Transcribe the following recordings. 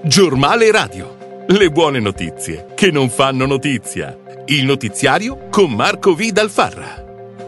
Giornale Radio. Le buone notizie che non fanno notizia. Il notiziario con Marco V. Dal Farra.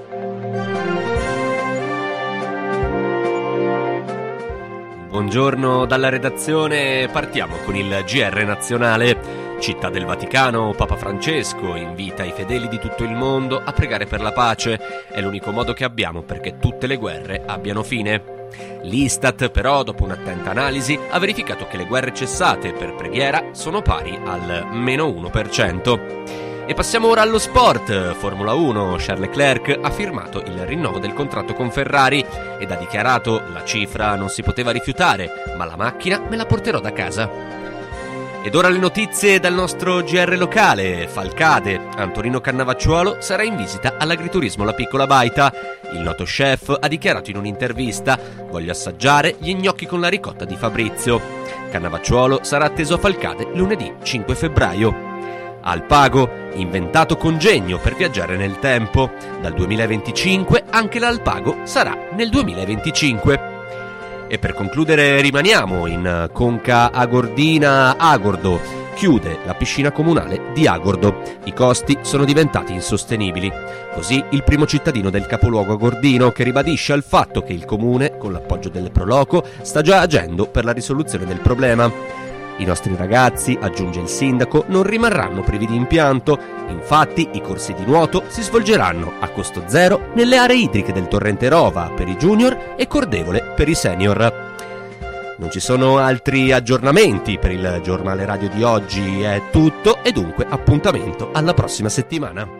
Buongiorno dalla redazione, partiamo con il GR nazionale. Città del Vaticano, Papa Francesco invita i fedeli di tutto il mondo a pregare per la pace. È l'unico modo che abbiamo perché tutte le guerre abbiano fine. L'Istat però, dopo un'attenta analisi, ha verificato che le guerre cessate per preghiera sono pari al meno 1%. E passiamo ora allo sport. Formula 1, Charles Leclerc ha firmato il rinnovo del contratto con Ferrari ed ha dichiarato: la cifra non si poteva rifiutare, ma la macchina me la porterò da casa. Ed ora le notizie dal nostro GR locale. Falcade, Antonino Cannavacciuolo sarà in visita all'agriturismo La Piccola Baita. Il noto chef ha dichiarato in un'intervista: voglio assaggiare gli gnocchi con la ricotta di Fabrizio. Cannavacciuolo sarà atteso a Falcade lunedì 5 febbraio. Alpago, inventato congegno per viaggiare nel tempo. Dal 2025 anche l'Alpago sarà nel 2025. E per concludere rimaniamo in Conca Agordina. Agordo chiude la piscina comunale di Agordo. I costi sono diventati insostenibili. Così il primo cittadino del capoluogo agordino, che ribadisce al fatto che il comune, con l'appoggio del Proloco, sta già agendo per la risoluzione del problema. I nostri ragazzi, aggiunge il sindaco, non rimarranno privi di impianto. Infatti i corsi di nuoto si svolgeranno a costo zero nelle aree idriche del torrente Rova per i junior e Cordevole per i senior. Non ci sono altri aggiornamenti per il giornale radio di oggi, è tutto e dunque appuntamento alla prossima settimana.